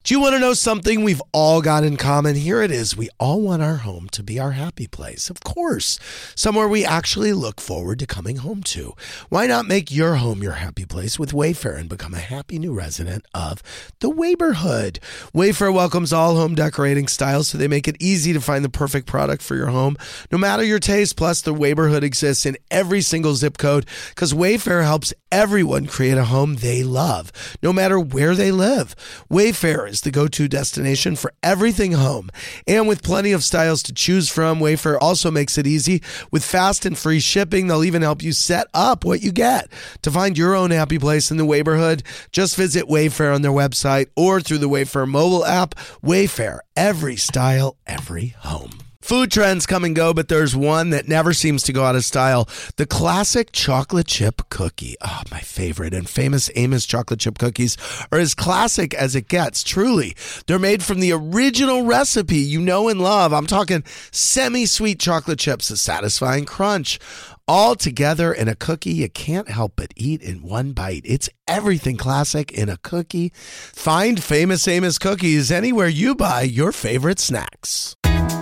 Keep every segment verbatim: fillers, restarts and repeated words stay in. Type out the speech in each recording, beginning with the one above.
Do you want to know something we've all got in common? Here it is. We all want our home to be our happy place. Of course, somewhere we actually look forward to coming home to. Why not make your home your happy place with Wayfair and become a happy new resident of the Wayborhood? Wayfair welcomes all home decorating styles, so they make it easy to find the perfect product for your home, no matter your taste. Plus, the Wayborhood exists in every single zip code because Wayfair helps everyone create a home they love, no matter where they live. Wayfair is the go-to destination for everything home. And with plenty of styles to choose from, Wayfair also makes it easy. With fast and free shipping, they'll even help you set up what you get. To find your own happy place in the Wayborhood, just visit Wayfair on their website or through the Wayfair mobile app. Wayfair, every style, every home. Food trends come and go, but there's one that never seems to go out of style. The classic chocolate chip cookie. Oh, my favorite. And Famous Amos chocolate chip cookies are as classic as it gets, truly. They're made from the original recipe you know and love. I'm talking semi-sweet chocolate chips, a satisfying crunch, all together in a cookie you can't help but eat in one bite. It's everything classic in a cookie. Find Famous Amos cookies anywhere you buy your favorite snacks.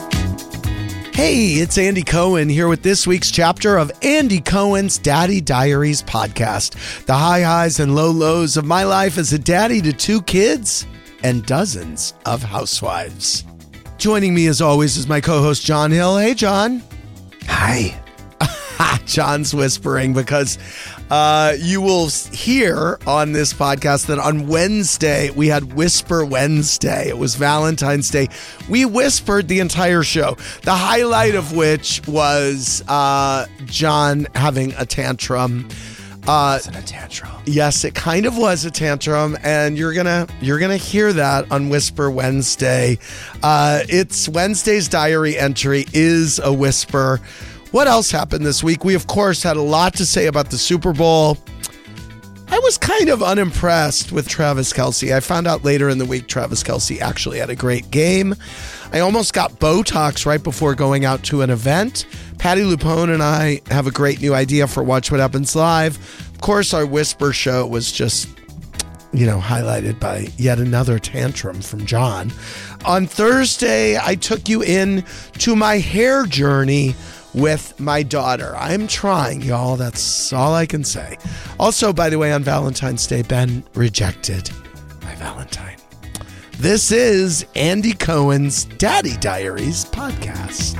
Hey, it's Andy Cohen here with this week's chapter of Andy Cohen's Daddy Diaries podcast. The high highs and low lows of my life as a daddy to two kids and dozens of housewives. Joining me as always is my co-host John Hill. Hey, John. Hi. John's whispering because uh, you will hear on this podcast that on Wednesday, we had Whisper Wednesday. It was Valentine's Day. We whispered the entire show, the highlight of which was uh, John having a tantrum. Uh, it wasn't a tantrum. Yes, it kind of was a tantrum, and you're gonna you're gonna hear that on Whisper Wednesday. Uh, it's Wednesday's diary entry is a whisper. What else happened this week? We, of course, had a lot to say about the Super Bowl. I was kind of unimpressed with Travis Kelce. I found out later in the week Travis Kelce actually had a great game. I almost got Botox right before going out to an event. Patty Lupone and I have a great new idea for Watch What Happens Live. Of course, our Whisper show was just, you know, highlighted by yet another tantrum from John. On Thursday, I took you in to my hair journey with my daughter. I'm trying, y'all. That's all I can say. Also, by the way, on Valentine's Day, Ben rejected my Valentine. This is Andy Cohen's Daddy Diaries podcast.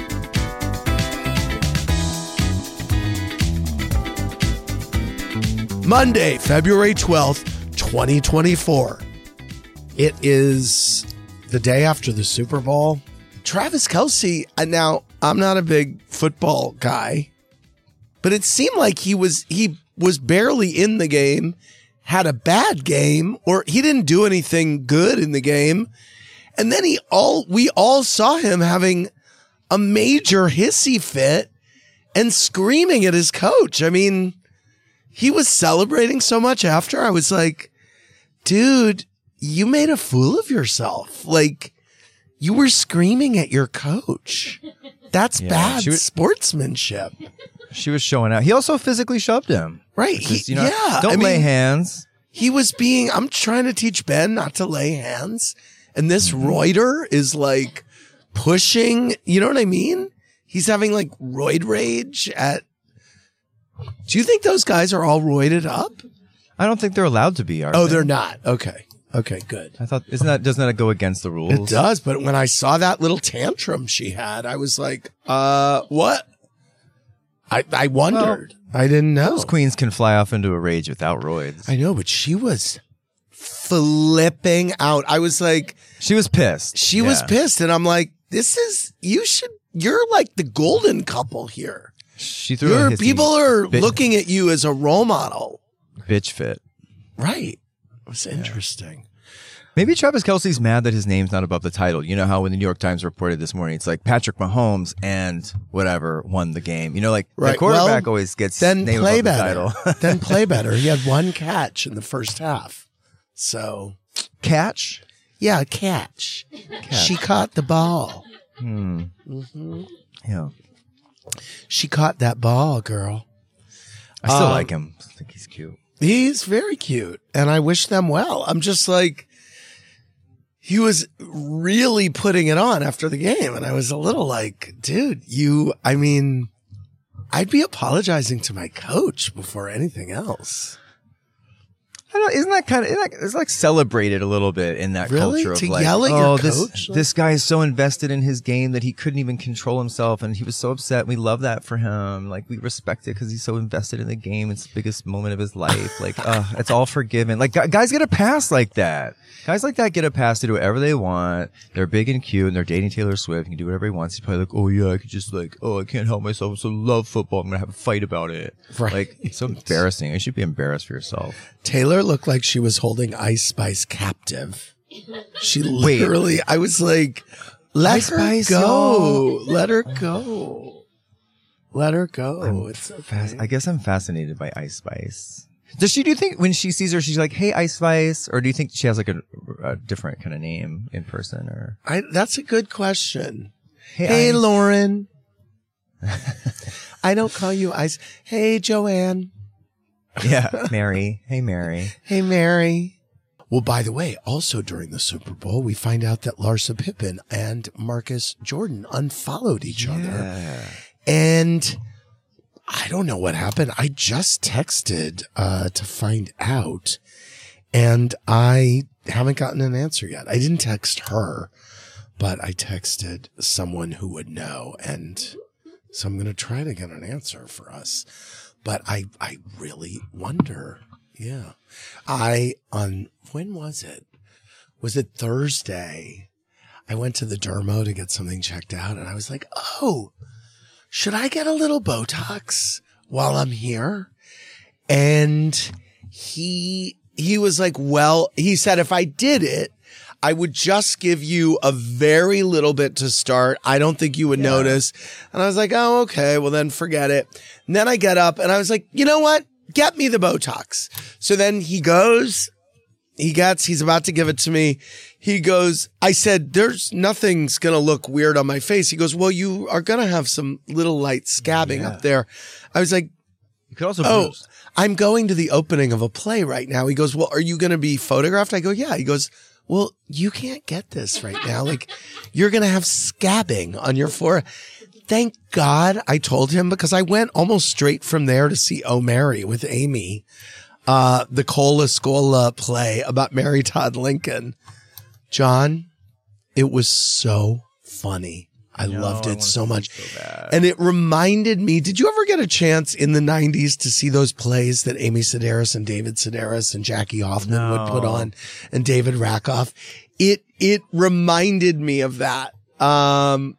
Monday, February twelfth, twenty twenty-four. It is the day after the Super Bowl. Travis Kelce, now, I'm not a big football guy, but it seemed like he was he was barely in the game, had a bad game, or he didn't do anything good in the game. And then he all we all saw him having a major hissy fit and screaming at his coach. I mean, he was celebrating so much after. I was like, dude, you made a fool of yourself. Like, you were screaming at your coach. That's yeah, bad was, sportsmanship. She was showing out. He also physically shoved him. Right. He, you know, yeah. Don't I lay mean, hands. He was being, I'm trying to teach Ben not to lay hands. And this mm-hmm. Reuter is like pushing, you know what I mean? He's having like roid rage at, do you think those guys are all roided up? I don't think they're allowed to be, are Oh, they? they're not. Okay. Okay, good. I thought, isn't that, doesn't that go against the rules? It does, but when I saw that little tantrum she had, I was like, uh, what? I, I wondered. Well, I didn't know. Those queens can fly off into a rage without roids. I know, but she was flipping out. I was like, she was pissed. She yeah. was pissed. And I'm like, this is, you should, you're like the golden couple here. She threw Your a hissy people are bit, looking at you as a role model. Bitch fit. Right. It was interesting. Yeah. Maybe Travis Kelce's mad that his name's not above the title. You know how when the New York Times reported this morning, it's like Patrick Mahomes and whatever won the game. You know, like right. the quarterback well, always gets then named play above better. the title. Then play better. He had one catch in the first half. So catch? Yeah, catch. catch. She caught the ball. Hmm. Mm-hmm. Yeah. She caught that ball, girl. I still um, like him. I think he's cute. He's very cute, and I wish them well. I'm just like, he was really putting it on after the game. And I was a little like, dude, you, I mean, I'd be apologizing to my coach before anything else. I don't, isn't that kind of, isn't that, it's like celebrated a little bit in that really? culture of to like, yell at oh, your this, coach? this guy is so invested in his game that he couldn't even control himself. And he was so upset. We love that for him. Like, we respect it because he's so invested in the game. It's the biggest moment of his life. Like, uh, it's all forgiven. Like, guys get a pass like that. Guys like that get a pass to do whatever they want. They're big and cute and they're dating Taylor Swift. He can do whatever he wants. He's probably like, oh yeah, I could just like, oh, I can't help myself. I so love football. I'm going to have a fight about it. Right. Like, it's so embarrassing. You should be embarrassed for yourself. Taylor looked like she was holding Ice Spice captive. She literally, Wait. I was like, let Ice her Spice, go. Yo. Let her go. Let her go. I'm it's okay. fast, I guess I'm fascinated by Ice Spice. Does she, do you think when she sees her, she's like, hey, Ice Spice? Or do you think she has like a, a different kind of name in person? Or I, that's a good question. Hey, hey Lauren. I don't call you Ice. Hey, Joanne. Yeah, Mary. Hey, Mary. Hey, Mary. Well, by the way, also during the Super Bowl, we find out that Larsa Pippen and Marcus Jordan unfollowed each yeah. other. And I don't know what happened. I just texted uh, to find out, and I haven't gotten an answer yet. I didn't text her, but I texted someone who would know, and so I'm going to try to get an answer for us. But I, I really wonder. Yeah. I, on, when was it? Was it Thursday? I went to the dermo to get something checked out, and I was like, oh, should I get a little Botox while I'm here? And he, he was like, well, he said, if I did it, I would just give you a very little bit to start. I don't think you would yeah. notice. And I was like, oh, okay, well then forget it. And then I get up and I was like, you know what? Get me the Botox. So then he goes, he gets, he's about to give it to me. He goes, I said, there's nothing's going to look weird on my face. He goes, well, you are going to have some little light scabbing yeah. up there. I was like, you could also oh, bruise. I'm going to the opening of a play right now. He goes, well, are you going to be photographed? I go, yeah. He goes, well, you can't get this right now. Like, you're going to have scabbing on your forehead. Thank God I told him, because I went almost straight from there to see Oh Mary with Amy, uh, the Cola Scola play about Mary Todd Lincoln. John, it was so funny. I no, loved it I so much. So and it reminded me, did you ever get a chance in the nineties to see those plays that Amy Sedaris and David Sedaris and Jackie Hoffman no. would put on, and David Rakoff? It, it reminded me of that. Um,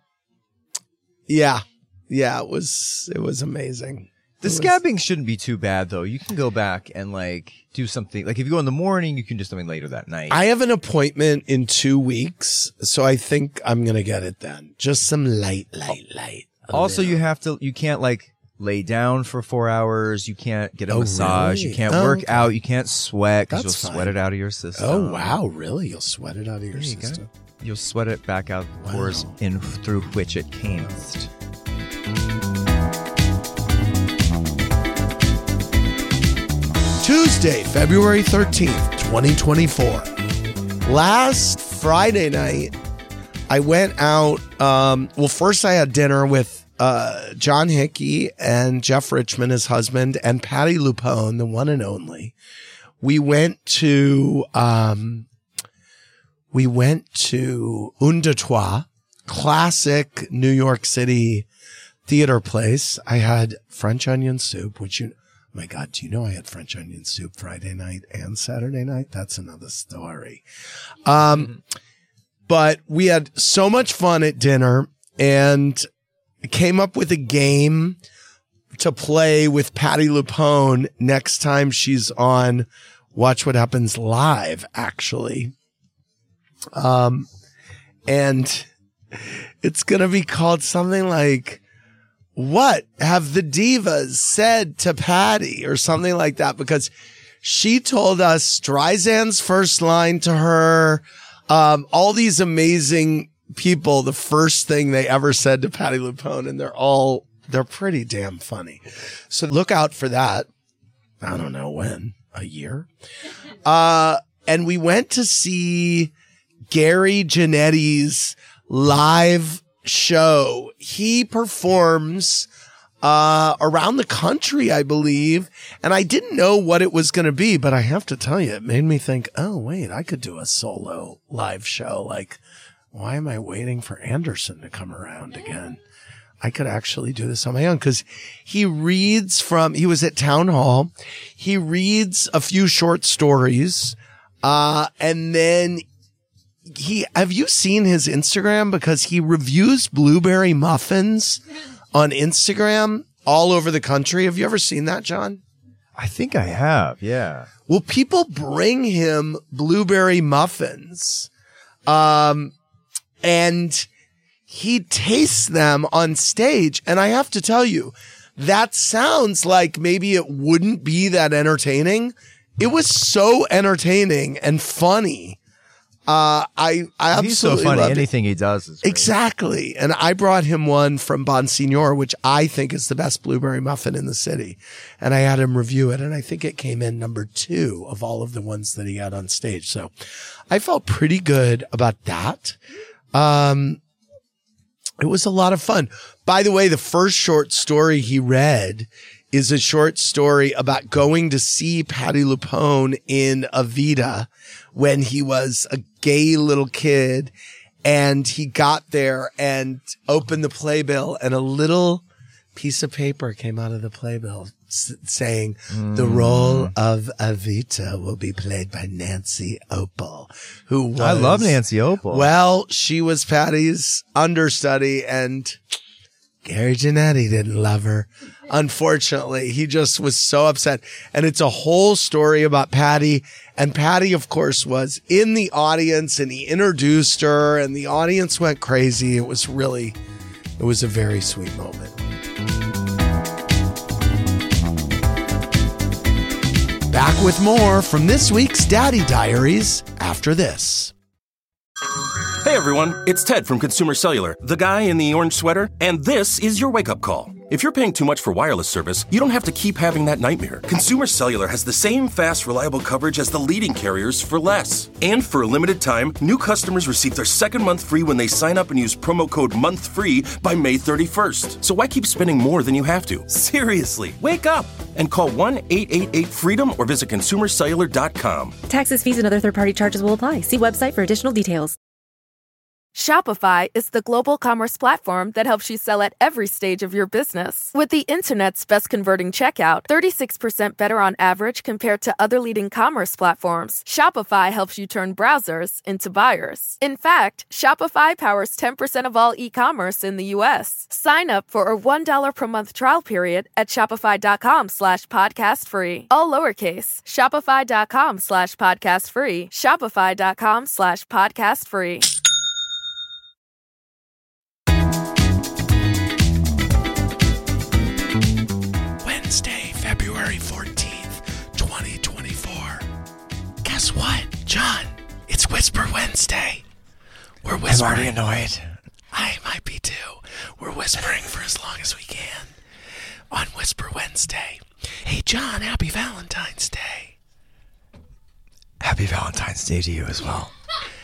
yeah, yeah, it was, it was amazing. The scabbing shouldn't be too bad, though. You can go back and like do something. Like if you go in the morning, you can do something later that night. I have an appointment in two weeks, so I think I'm going to get it then. Just some light, light, light. Also, you have to, you can't like lay down for four hours. You can't get a oh, massage. Really? You can't oh, work okay. out. You can't sweat because you'll fine. sweat it out of your system. Oh, wow. Really? You'll sweat it out of your yeah, you system? Gotta, you'll sweat it back out the wow. pores in through which it came. Tuesday, February thirteenth, twenty twenty-four. Last Friday night, I went out. Um, well, first I had dinner with uh, John Hickey and Jeff Richmond, his husband, and Patty Lupone, the one and only. We went to um, we went to Un Deux Trois, classic New York City theater place. I had French onion soup, which you. Oh my God, do you know I had French onion soup Friday night and Saturday night? That's another story. Um, mm-hmm. But we had so much fun at dinner and came up with a game to play with Patty Lupone next time she's on Watch What Happens Live, actually. Um, and it's going to be called something like, what have the divas said to Patty, or something like that, because she told us Streisand's first line to her, um, all these amazing people, the first thing they ever said to Patty Lupone, and they're all, they're pretty damn funny. So look out for that. I don't know when, a year. Uh, and we went to see Gary Janetti's live show. He performs uh, around the country, I believe. And I didn't know what it was going to be, but I have to tell you, it made me think, oh, wait, I could do a solo live show. Like, why am I waiting for Anderson to come around again? I could actually do this on my own, because he reads from, he was at Town Hall. He reads a few short stories. Uh, and then he, have you seen his Instagram? Because he reviews blueberry muffins on Instagram all over the country. Have you ever seen that, John? I think I have. Yeah. Well, people bring him blueberry muffins, um, and he tastes them on stage. And I have to tell you, that sounds like maybe it wouldn't be that entertaining. It was so entertaining and funny. Uh, I, I absolutely He's so funny. loved it. Anything he does is great. Exactly. And I brought him one from Bonsignor, which I think is the best blueberry muffin in the city. And I had him review it. And I think it came in number two of all of the ones that he had on stage. So I felt pretty good about that. Um, it was a lot of fun. By the way, the first short story he read is a short story about going to see Patti LuPone in Evita when he was a gay little kid, and he got there and opened the playbill, and a little piece of paper came out of the playbill s- saying mm. the role of Evita will be played by Nancy Opal, who was, I love Nancy Opal. Well, she was Patty's understudy, and Gary Janetti didn't love her. Unfortunately, he just was so upset. And it's a whole story about Patty. And Patty, of course, was in the audience, and he introduced her, and the audience went crazy. It was really, it was a very sweet moment. Back with more from this week's Daddy Diaries after this. Hey everyone, it's Ted from Consumer Cellular, the guy in the orange sweater, and this is your wake-up call. If you're paying too much for wireless service, you don't have to keep having that nightmare. Consumer Cellular has the same fast, reliable coverage as the leading carriers for less. And for a limited time, new customers receive their second month free when they sign up and use promo code MONTHFREE by May thirty-first. So why keep spending more than you have to? Seriously, wake up and call one eight eight eight FREEDOM or visit consumer cellular dot com. Taxes, fees, and other third-party charges will apply. See website for additional details. Shopify is the global commerce platform that helps you sell at every stage of your business. With the internet's best converting checkout, thirty-six percent better on average compared to other leading commerce platforms, Shopify helps you turn browsers into buyers. In fact, Shopify powers ten percent of all e-commerce in the U S. Sign up for a one dollar per month trial period at shopify.com slash podcast free. All lowercase, shopify.com slash podcast free, shopify.com slash podcast free. Wednesday, February fourteenth, twenty twenty-four. Guess what, John? It's Whisper Wednesday. We're whispering. I'm already annoyed. I might be too. We're whispering for as long as we can on Whisper Wednesday. Hey, John, happy Valentine's Day. Happy Valentine's Day to you as well.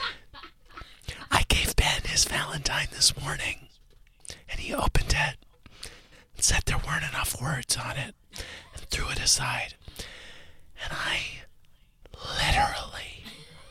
I gave Ben his Valentine this morning, and he opened it and said there weren't enough words on it and threw it aside. And I literally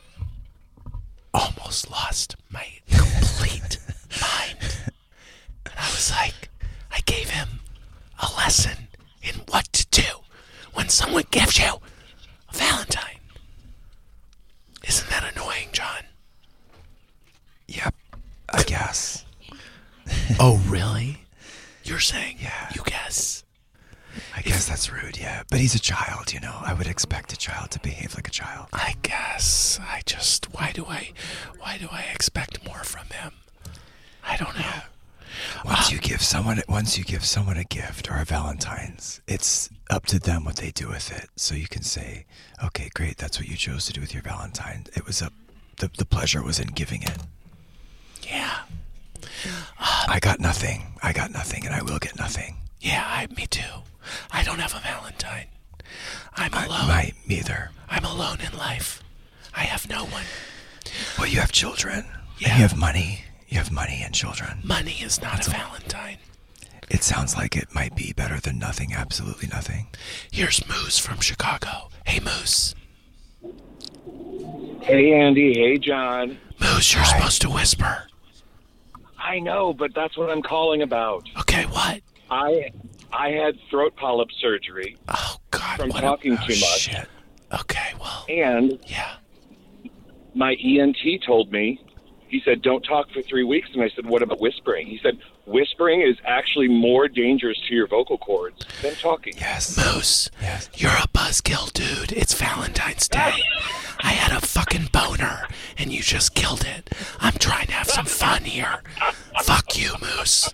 almost lost my complete mind. And I was like, I gave him a lesson in what to do when someone gives you a Valentine. Isn't that annoying, John? Yep, I guess. Oh, really? You're saying, yeah. You guess. I guess that's rude, yeah. But he's a child, you know. I would expect a child to behave like a child. I guess. I just, why do I, why do I expect more from him? I don't know. Yeah. Once uh, you give someone, once you give someone a gift or a Valentine's, it's up to them what they do with it. So you can say, okay, great, that's what you chose to do with your Valentine. It was a, the, the pleasure was in giving it. Yeah. Uh, I got nothing. I got nothing, and I will get nothing. Yeah, I, me too. I don't have a Valentine. I'm I, alone. I, me either. I'm alone in life. I have no one. Well, you have children. Yeah. You have money. You have money and children. Money is not That's a Valentine. It sounds like it might be better than nothing. Absolutely nothing. Here's Moose from Chicago. Hey, Moose. Hey, Andy. Hey, John. Moose, you're Hi. supposed to whisper. I know, but that's what I'm calling about. Okay, what? I I had throat polyp surgery. Oh, God. From what talking a, oh, too much. Shit. Okay, well. And yeah. my E N T told me, he said, don't talk for three weeks. And I said, what about whispering? He said, whispering is actually more dangerous to your vocal cords than talking. Yes. Moose, yes. You're a buzzkill, dude. It's Valentine's Day. I had a fucking boner, and you just killed it. I'm trying to have some fun here. Fuck you, Moose.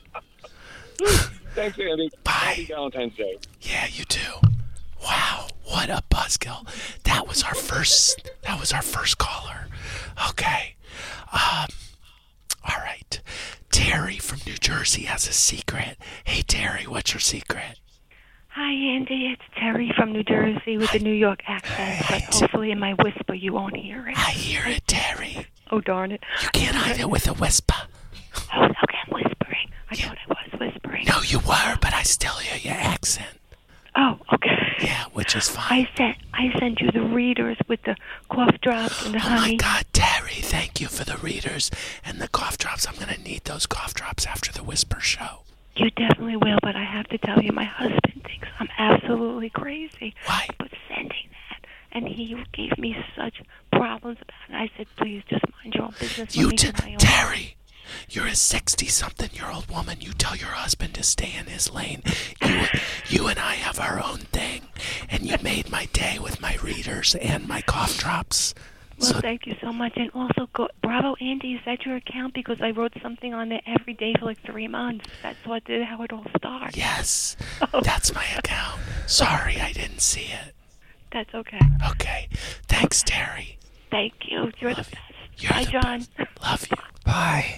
Thanks, Andy. Bye. Happy Valentine's Day. Yeah, you too. Wow, what a buzzkill. That was our first, that was our first caller. Okay. Um, all right. Terry from New Jersey has a secret. Hey, Terry, what's your secret? Hi, Andy. It's Terry from New Jersey with the New York accent, but hopefully in my whisper you won't hear it. I hear it, Terry. Oh, darn it. You can't hide it with a whisper. Oh, okay, I'm whispering. I thought I was whispering. No, you were, but I still hear your accent. Oh, okay. Yeah, which is fine. I sent I sent you the readers with the cough drops and the oh honey. Oh, my God, Terry, thank you for the readers and the cough drops. I'm going to need those cough drops after the Whisper show. You definitely will, but I have to tell you, my husband thinks I'm absolutely crazy. Why? But sending that, and he gave me such problems about it. I said, please, just mind your own business. You, Let me t- do my own. Terry, you're a sixty-something-year-old woman. You tell your husband to stay in his lane. You, you and I have our own thing, and you made my day with my readers and my cough drops. Well, so, thank you so much. And also, go, Bravo, Andy, is that your account? Because I wrote something on there every day for like three months. That's what did how it all started. Yes, that's my account. Sorry, I didn't see it. That's okay. Okay. Thanks, Terry. Thank you. You're Love the best. You. You're Bye, the John. Best. Love you. Bye.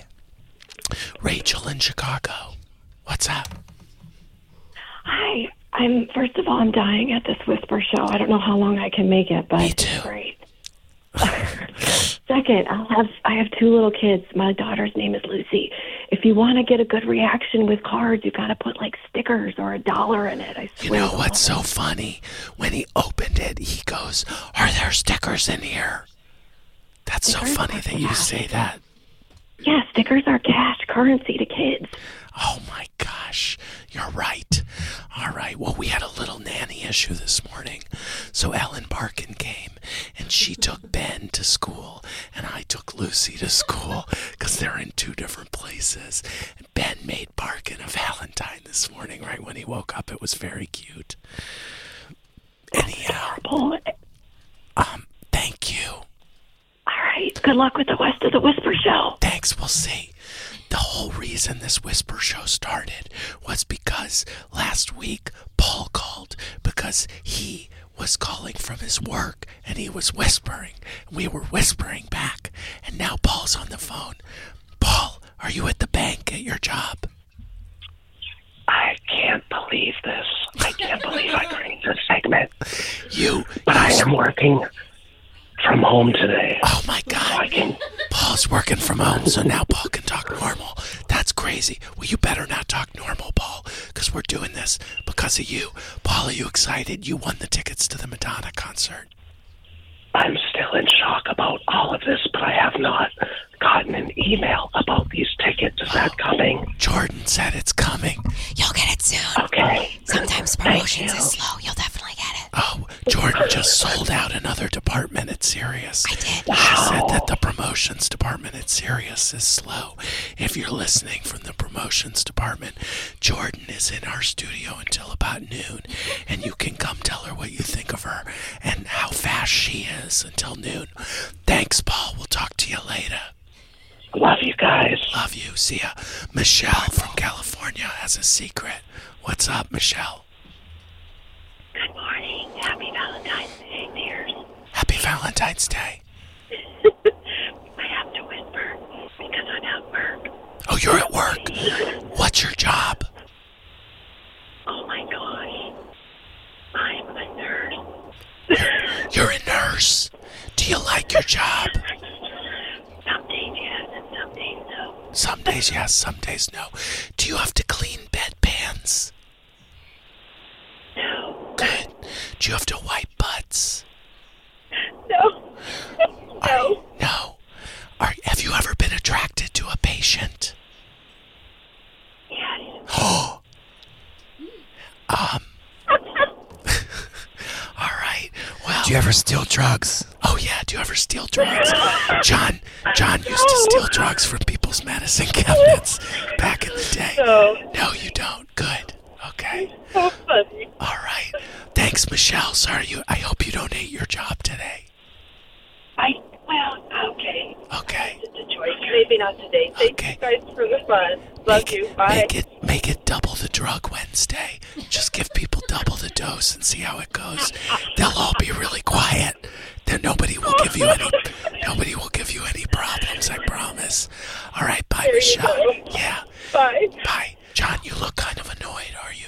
Rachel in Chicago. What's up? Hi. I'm first of all, I'm dying at this Whisper show. I don't know how long I can make it, but Me too. It's great. Second, I'll have I have two little kids. My daughter's name is Lucy. If you want to get a good reaction with cards, you got to put like stickers or a dollar in it. I swear. You know what's so funny? When he opened it, he goes, "Are there stickers in here?" That's stickers so funny that you cash. say that. Yeah, stickers are cash currency to kids. Oh my gosh, you're right. All right, well, we had a little nanny issue this morning. So Ellen Barkin came, and she took Ben to school, and I took Lucy to school, because they're in two different places. And Ben made Barkin a Valentine this morning, right when he woke up. It was very cute. Anyhow, um, thank you. All right, good luck with the rest of the Whisper show. Thanks, we'll see. The whole reason this Whisper show started was because last week Paul called because he was calling from his work and he was whispering. We were whispering back, and now Paul's on the phone. Paul, are you at the bank at your job? I can't believe this. I can't believe I'm doing this segment. You, but I am working from home today. Oh my God. So I can... Paul's working from home, so now Paul can talk normal. That's crazy. Well, you better not talk normal, Paul, because we're doing this because of you. Paul, are you excited? You won the tickets to the Madonna concert. I'm still in shock about all of this, but I have not gotten an email about these tickets. Is that coming? Jordan said it's coming. You'll get it soon. Okay. Sometimes promotions is slow. You'll definitely get it. Oh, Jordan just sold out another department at Sirius. I did. Wow. She said that the promotions department at Sirius is slow. If you're listening from the promotions department, Jordan is in our studio until about noon, and you can come tell her what you think of her and how fast she is until noon. Thanks, Paul. We'll talk to you later. Love you guys. Love you. See ya. Michelle from California has a secret. What's up, Michelle? Good morning. Happy Valentine's Day, dears. Happy Valentine's Day. I have to whisper because I'm at work. Oh, you're at work. What's your job? Oh my gosh. I'm a nurse. You're, you're a nurse. Do you like your job? Some days yes, some days no. Do you have to clean bedpans? No. Good. Do you have to wipe butts? No. No. No. Are, have you ever been attracted to a patient? Yes. Oh. um. All right. Well. Do you ever steal drugs? Oh yeah. Do you ever steal drugs? John. John used to steal drugs from people's medicine cabinets back in the day. No. No, you don't. Good. Okay. So funny. All right. Thanks, Michelle. Sorry you. I hope you don't hate your job today. I, well, okay. Okay. It's a choice. Maybe not today. Thank Okay. you guys for the fun. Love Make you. it, Bye. Make it, make it double the drug Wednesday. Just give people double the dose and see how it goes. They'll all be really quiet. Then nobody will give you any. Nobody will give you any problems. I promise. All right. Bye, There you Michelle. go. Yeah. Bye. Bye, John. You look kind of annoyed. Are you?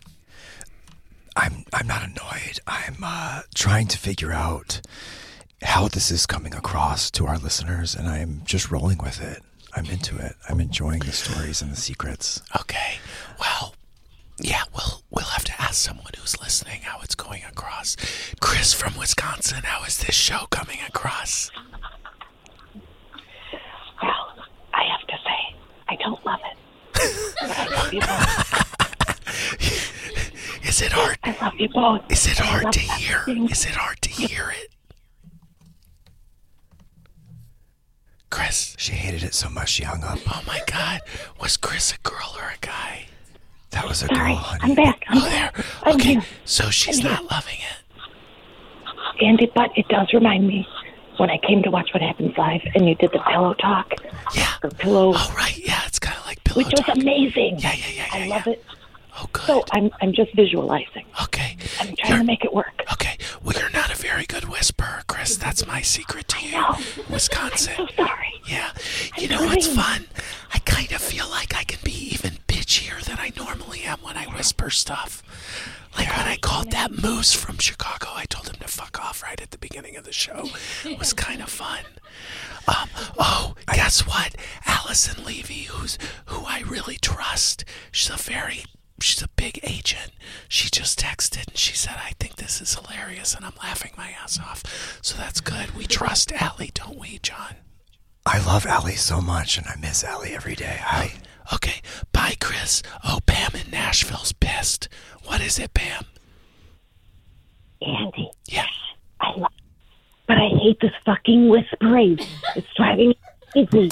I'm I'm not annoyed. I'm uh, trying to figure out how this is coming across to our listeners, and I'm just rolling with it. I'm into it. I'm enjoying the stories and the secrets. Okay. Well, yeah, we'll we'll have to ask someone who's listening how it's going across. Chris from Wisconsin, how is this show coming across? Well, I have to say, I don't love it. But I love you both. Is it hard? I love you both. Is it I hard love to hear? everything. Is it hard to hear it? Chris. She hated it so much she hung up. Oh my God. Was Chris a girl or a guy? That was a Sorry, girl, honey. I'm back. I'm Oh, there. back. I'm Okay. here. So she's I'm not here. loving it. Andy, but it does remind me when I came to watch What Happens Live and you did the pillow talk. Yeah. Or pillow, Oh, right. Yeah, it's kind of like pillow which was talk. amazing. Yeah, yeah, yeah, yeah. I love yeah. it. Oh, good. So I'm I'm just visualizing. Okay. I'm trying You're- to make it work. Okay. Well, you're not a very good whisperer, Chris. That's my secret to you. know. Wisconsin. I'm so sorry. Yeah. You I'm know what's trying. fun? I kind of feel like I can be even bitchier than I normally am when I whisper stuff. Like when I called that moose from Chicago, I told him to fuck off right at the beginning of the show. It was kind of fun. Um, oh, guess what? Allison Levy, who's who I really trust. She's a very she's a big agent. She just texted and she said, I think this is hilarious, and I'm laughing my ass off. So that's good. We trust Allie, don't we, John? I love Allie so much, and I miss Allie every day. I Okay, bye, Chris. Oh, Pam in Nashville's pissed. What is it, Pam? Andy, Yeah. I love but I hate this fucking whispering. It's driving me crazy.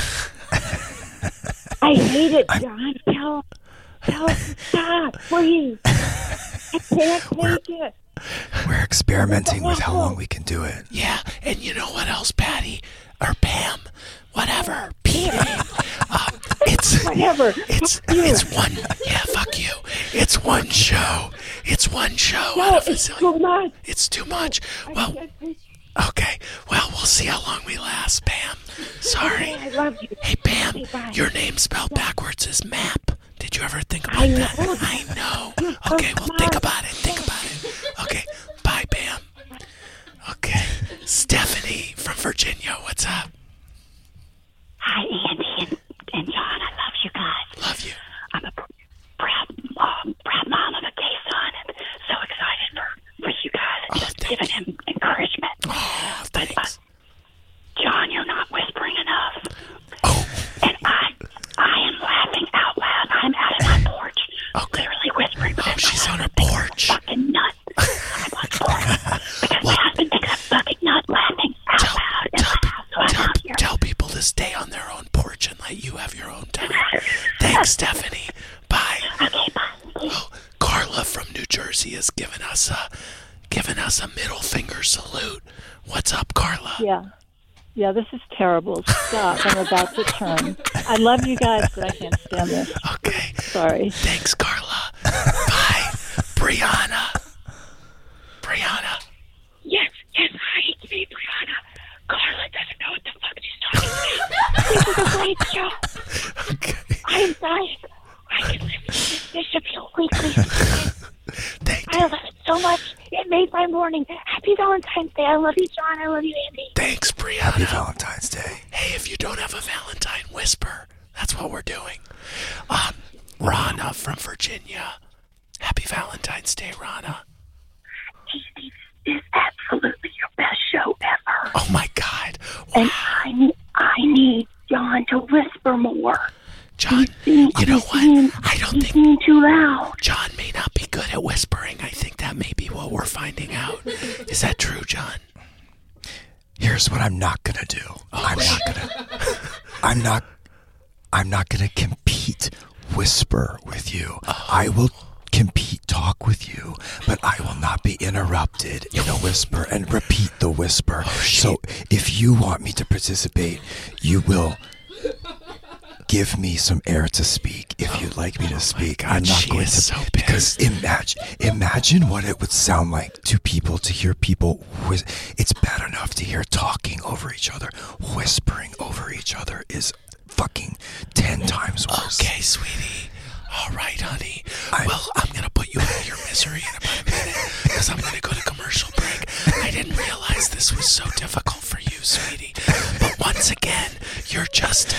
I hate it, John. Tell, tell, stop, please. I can't take it. we're experimenting with how long we can do it. Yeah, and you know what else, Patty? Or Pam? Whatever. P name. Um, it's Whatever. It's Fuck you. it's one. Yeah, fuck you. It's one show. It's one show. No, out of a it's zillion. too much. It's too much. I Well, can't take it. okay. Well, we'll see how long we last, Pam. Sorry. Okay, I love you. Hey, Pam, Okay, bye. your name spelled backwards is map. Did you ever think about I that? know. I know. You're so Okay, well, think smart. about it. Think about it. Okay, bye, Pam. Okay, Stephanie from Virginia, what's up? Hi, Andy and, and John. I love you guys. Love you. I'm a pr- proud, uh, proud mom of a gay son, and so excited for, for you guys and Oh, just thank giving him encouragement. Oh, But, uh, thanks. John, you're not whispering enough. Oh, And I, I am laughing out loud. I'm out on my porch, Okay. literally whispering. oh, she's on her porch. Fucking nut. I'm on the porch because my husband thinks I'm fucking nut, laughing out Tell, loud in tell, my house. So I'm tell, out here. tell people to stay on their own porch and let you have your own time. Thanks, Stephanie. Bye. Okay, bye. Oh, Carla from New Jersey has given us a given us a middle finger salute. What's up, Carla? Yeah. Yeah, this is terrible. Stop. I'm about to turn. I love you guys, but I can't stand this. Okay. Sorry. Thanks, Carla. Bye. Brianna. Brianna. Yes, yes, hi, it's me, Brianna. Carla doesn't know what the fuck she's talking about. This is a great show. Okay. I'm dying. I can listen to this. This should be a weekly. Thank I you. love it so much. It made my morning. Happy Valentine's Day. I love you, John. I love you, Andy. Thanks, Brianna. Happy Valentine's Day. Hey, if you don't have a Valentine, whisper. That's what we're doing. Um, Rana from Virginia. Happy Valentine's Day, Rana. This is absolutely your best show ever. Oh, my God. Wow. And I need, I need John to whisper more. John, being, you know what? Being, I don't he's think... being too loud. John may not be good at whispering. I think that may be what we're finding out. Is that true, John? Here's what I'm not gonna do. Oh, I'm not gonna. I'm not. I'm not gonna compete. Whisper with you. Oh. I will compete. Talk with you, but I will not be interrupted in a whisper and repeat the whisper. Oh, so if you want me to participate, you will give me some air to speak. If you'd like me to speak, God, I'm not she going is to. So because imagine, imagine what it would sound like to people to hear people. Whis- it's bad enough to hear talking over each other. Whispering over each other is fucking ten times worse. Okay, sweetie. All right, honey. I'm, well, I'm going to put you out of your misery in about a minute because I'm going to go to commercial break. I didn't realize this was so difficult for you, sweetie. But once again, you're just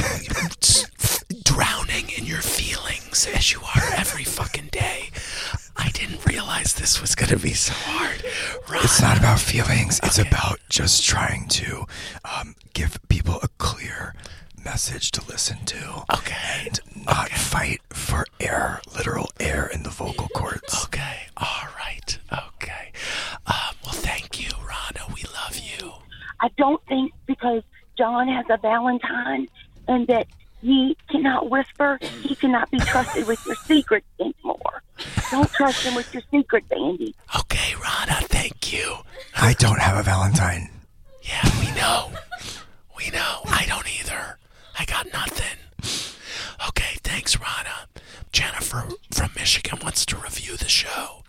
drowning in your feelings as you are every fucking day. I didn't realize this was going to be so hard. Rana. It's not about feelings. It's okay. about just trying to um, give people a clear message to listen to. Okay. And not okay. fight for air, literal air in the vocal cords. Okay. All right. Okay. Um, well, thank you, Rana. We love you. I don't think because John has a Valentine and that he cannot whisper, he cannot be trusted with your secrets anymore. Don't trust him with your secrets, Andy. Okay, Rana, thank you. I don't have a Valentine. Yeah, we know. We know. I don't either. I got nothing. Okay, thanks, Rana. Jennifer from Michigan wants to review the show.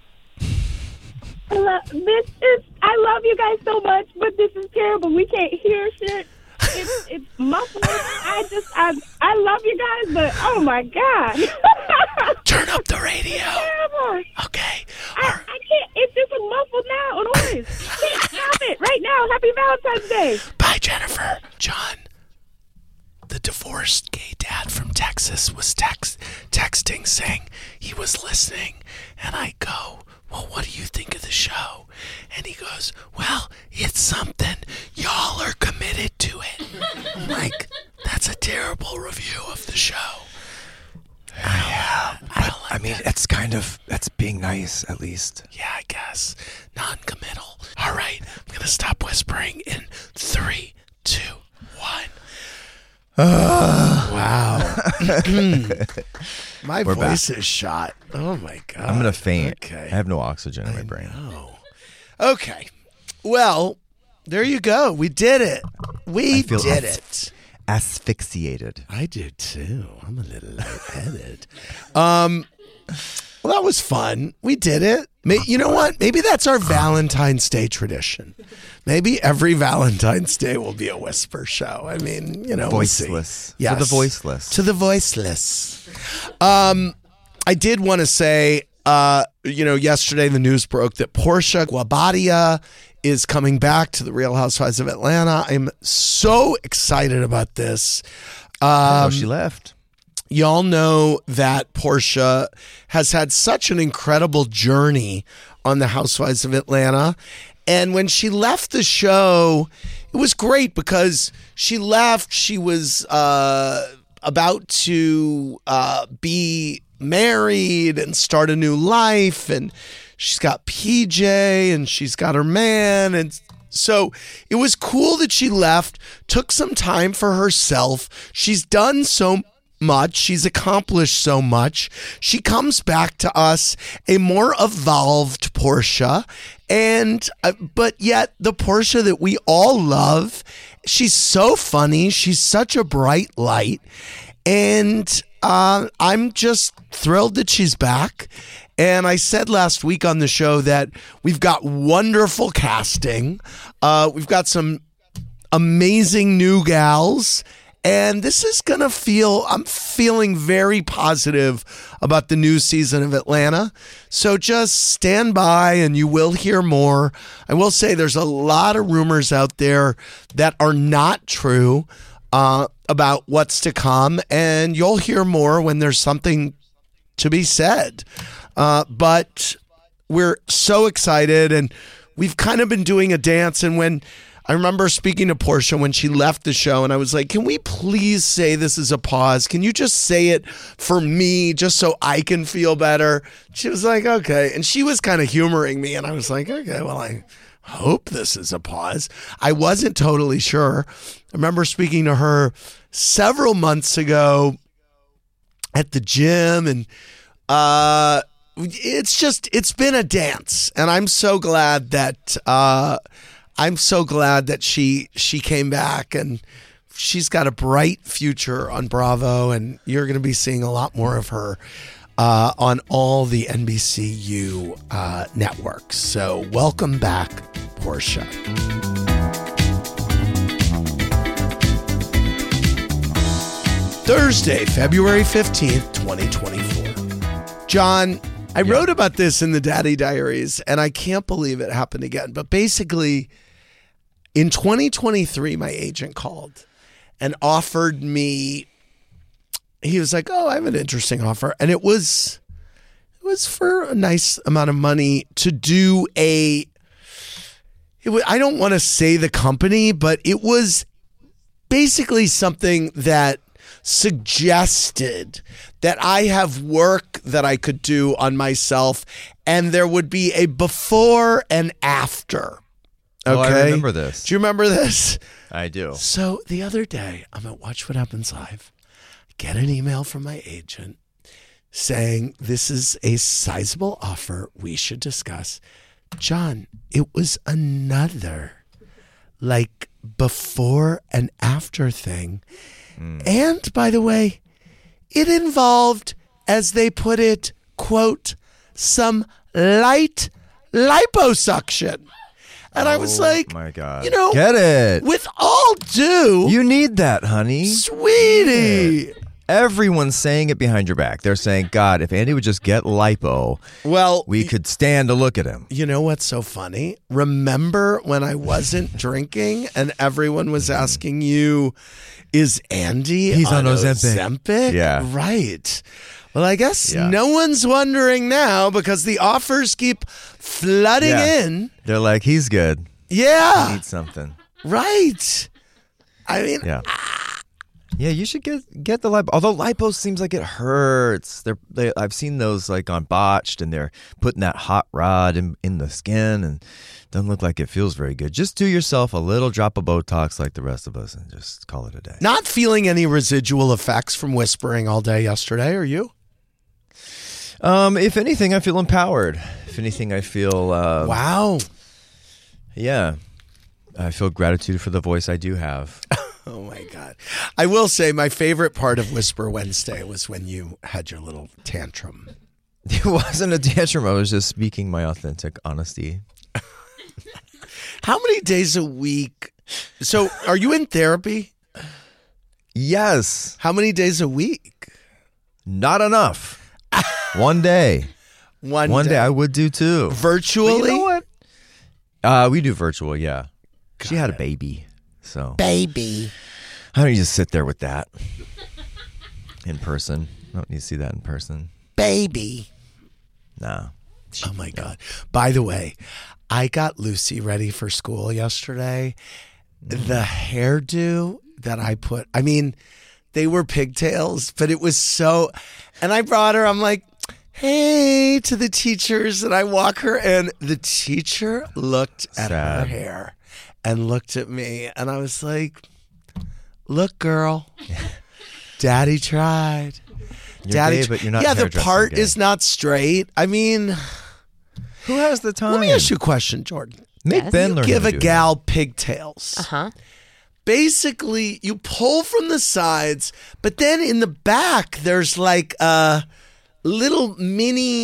I love, this is, I love you guys so much, but this is terrible. We can't hear shit. It's, it's muffled. I just, I, I love you guys, but oh my God. Turn up the radio. Terrible. Okay. I, I can't, it's just a muffled now noise. Can't stop it right now. Happy Valentine's Day. Bye, Jennifer. John, the divorced gay dad from Texas was text, texting saying he was listening, and I go, well, what do you think of the show? And he goes, well, it's something. Y'all are committed to it. I'm like, that's a terrible review of the show. Yeah, I, don't like I mean, that. That's kind of, that's being nice, at least. Yeah, I guess. Non-committal. All right, I'm going to stop whispering in three, two, one. Uh, wow. My We're voice back. is shot. Oh, my God. I'm going to faint. Okay. I have no oxygen in my brain. Oh. Okay. Well, there you go. We did it. We I feel did as- it. Asphyxiated. I did too. I'm a little lightheaded. um, well, that was fun. We did it. May, you know what? Maybe that's our Valentine's Day tradition. Maybe every Valentine's Day will be a whisper show. I mean, you know, Voiceless. We'll see. Yes. To the voiceless. To the voiceless. Um, I did want to say, uh, you know, yesterday the news broke that Portia Guabadia is coming back to the Real Housewives of Atlanta. I'm so excited about this. Um, oh, she left. Y'all know that Portia has had such an incredible journey on the Housewives of Atlanta. And when she left the show, it was great because she left. She was uh, about to uh, be married and start a new life. And she's got P J and she's got her man. And so it was cool that she left, took some time for herself. She's done so much. She's accomplished so much. She comes back to us a more evolved Portia. And, uh, but yet the Portia that we all love. She's so funny. She's such a bright light. And uh, I'm just thrilled that she's back. And I said last week on the show that we've got wonderful casting. Uh, we've got some amazing new gals. And this is going to feel, I'm feeling very positive about the new season of Atlanta. So just stand by and you will hear more. I will say there's a lot of rumors out there that are not true. uh, about what's to come, and you'll hear more when there's something to be said. Uh, but we're so excited, and we've kind of been doing a dance. And when I remember speaking to Portia when she left the show, and I was like, can we please say this is a pause? Can you just say it for me, just so I can feel better? She was like, okay. And she was kind of humoring me, and I was like, okay, well, I hope this is a pause. I wasn't totally sure. I remember speaking to her several months ago at the gym, and uh, it's just, it's been a dance. And I'm so glad that, uh, I'm so glad that she she came back, and she's got a bright future on Bravo, and you're going to be seeing a lot more of her uh, on all the N B C U uh, networks. So welcome back, Portia. Thursday, February fifteenth, twenty twenty-four. John, I yeah. wrote about this in the Daddy Diaries, and I can't believe it happened again. But basically, in twenty twenty-three, my agent called and offered me, he was like, oh, I have an interesting offer. And it was, it was for a nice amount of money to do a, it was, I don't want to say the company, but it was basically something that suggested that I have work that I could do on myself, and there would be a before and after. Okay. Oh, I remember this. Do you remember this? I do. So the other day, I'm at Watch What Happens Live. I get an email from my agent saying, this is a sizable offer we should discuss. John, it was another like before and after thing. Mm. And by the way, it involved, as they put it, quote, some light liposuction. And I was like, my God. You know, get it. With all due. You need that, honey. Sweetie. Everyone's saying it behind your back. They're saying, God, if Andy would just get lipo, well, we could stand to look at him. You know what's so funny? Remember when I wasn't drinking and everyone was asking you, is Andy He's on, on Ozempic? Ozempic? Yeah. Right. Well, I guess yeah. no one's wondering now because the offers keep flooding yeah. in. They're like, he's good. Yeah. He needs something. Right. I mean, yeah. Yeah, you should get get the lipo. Although lipo seems like it hurts. They're they, I've seen those like on Botched, and they're putting that hot rod in, in the skin, and doesn't look like it feels very good. Just do yourself a little drop of Botox like the rest of us, and just call it a day. Not feeling any residual effects from whispering all day yesterday, are you? Um, if anything, I feel empowered. If anything, I feel uh, wow. Yeah, I feel gratitude for the voice I do have. Oh, my God. I will say my favorite part of Whisper Wednesday was when you had your little tantrum. It wasn't a tantrum. I was just speaking my authentic honesty. How many days a week? So are you in therapy? Yes. How many days a week? Not enough. One day. One, One day. day I would do too. Virtually? But you know what? Uh, we do virtual, yeah. Got she had it. a baby. So baby. I don't need to sit there with that in person. I don't need to see that in person. Baby. No. Oh my God. By the way, I got Lucy ready for school yesterday. Mm. The hairdo that I put, I mean, they were pigtails, but it was so, and I brought her, I'm like, hey, to the teachers, and I walk her in. The teacher looked at Sad. her hair and looked at me, and I was like, look, girl, Daddy tried. You're Daddy, gay, but you're not yeah, the hairdressing part gay. is not straight. I mean, who has the time? Let me ask you a question, Jordan. Make Yes. Ben You learn give how a to do gal pigtails. Uh-huh. Basically, you pull from the sides, but then in the back, there's like a little mini,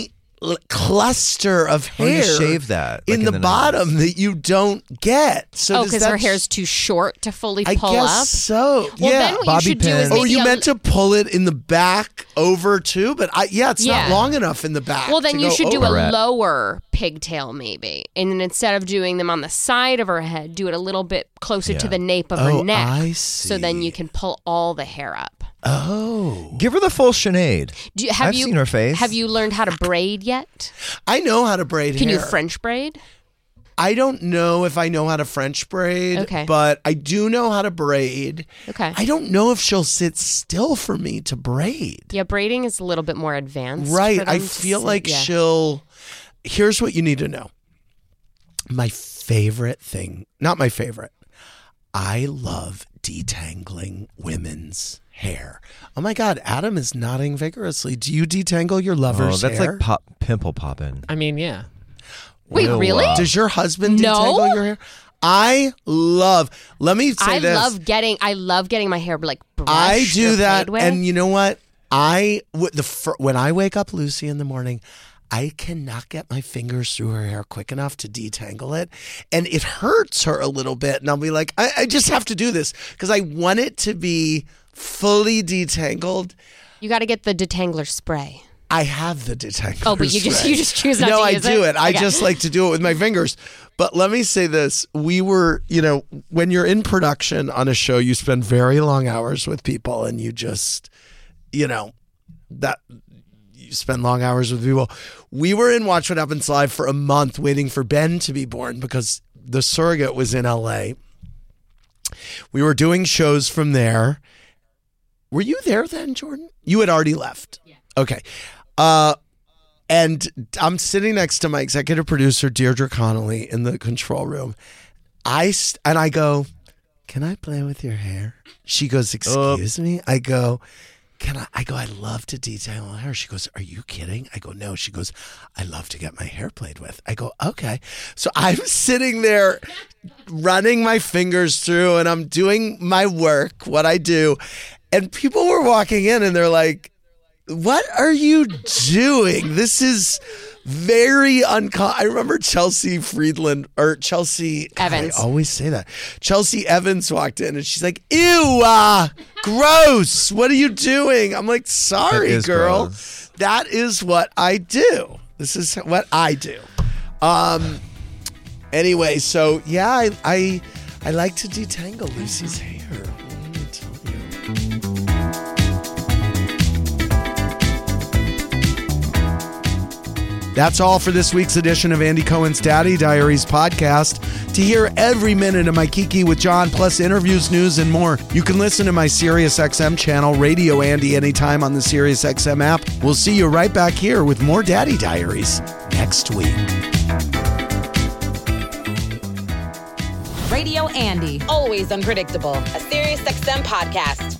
l- cluster of Oh, you hair shave that, like in, in the, the bottom that you don't get. So oh, does because that her sh- hair's too short to fully I pull guess up. so. Well, yeah, then what you should do is Oh, maybe you a- meant to pull it in the back over too, but I yeah, it's Yeah. not long enough in the back. Well, then to you go should do over. a lower pigtail, maybe, and then instead of doing them on the side of her head, do it a little bit closer to Yeah. the nape of Oh, her neck. I So then you can pull all the hair up. Oh, Give her the full Sinead. Do you, have I've you, seen her face. Have you learned how to braid yet? I know how to braid Can hair. you French braid? I don't know if I know how to French braid, Okay. but I do know how to braid. Okay. I don't know if she'll sit still for me to braid. Yeah, braiding is a little bit more advanced. Right. for I them to feel sit- like yeah. she'll. Here's what you need to know. My favorite thing, not my favorite, I love detangling women's hair. Oh my God, Adam is nodding vigorously. Do you detangle your Oh, lover's that's hair? like pop, pimple popping. I mean, yeah. Wait, Ew, really? uh, Does your husband No. detangle your hair? I love. Let me say I this. love getting. I love getting my hair like brushed I do or that, played with. and you know what? I w- the fir- when I wake up Lucy in the morning, I cannot get my fingers through her hair quick enough to detangle it, and it hurts her a little bit. And I'll be like, I, I just have to do this because I want it to be fully detangled. You got to get the detangler spray. I have the detangler. Oh, but you just spray. you just choose not no, to I use do it. it. I Okay. just like to do it with my fingers. But let me say this: we were, you know, when you're in production on a show, you spend very long hours with people, and you just, you know, that you spend long hours with people. We were in Watch What Happens Live for a month, waiting for Ben to be born because the surrogate was in L A. We were doing shows from there. Were you there then, Jordan? You had already left. Yeah. Okay. Uh, and I'm sitting next to my executive producer, Deirdre Connolly, in the control room. I st- and I go, "Can I play with your hair?" She goes, "Excuse me?" I go, "Can I?" I go, "I love to detail my hair." She goes, "Are you kidding?" I go, "No." She goes, "I love to get my hair played with." I go, "Okay." So I'm sitting there running my fingers through and I'm doing my work, what I do. And people were walking in and they're like, "What are you doing? This is very uncommon." I remember Chelsea Friedland or Chelsea Evans. I always say that. Chelsea Evans walked in and she's like, "Ew, uh, gross. What are you doing?" I'm like, "Sorry, That is girl. gross. That is what I do. This is what I do." Um. Anyway, so yeah, I I, I like to detangle Lucy's hair. Let me tell you. That's all for this week's edition of Andy Cohen's Daddy Diaries podcast. To hear every minute of my Kiki with John, plus interviews, news, and more, you can listen to my SiriusXM channel, Radio Andy, anytime on the SiriusXM app. We'll see you right back here with more Daddy Diaries next week. Radio Andy. Always unpredictable. A SiriusXM podcast.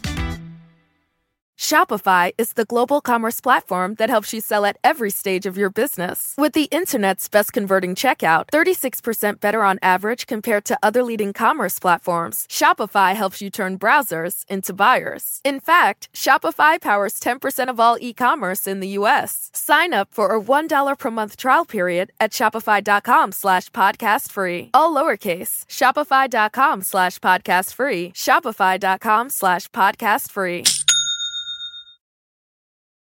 Shopify is the global commerce platform that helps you sell at every stage of your business. With the internet's best converting checkout, thirty-six percent better on average compared to other leading commerce platforms, Shopify helps you turn browsers into buyers. In fact, Shopify powers ten percent of all e-commerce in the U S. Sign up for a one dollar per month trial period at shopify.com slash podcast free. All lowercase, shopify.com slash podcast free, shopify.com slash podcast free.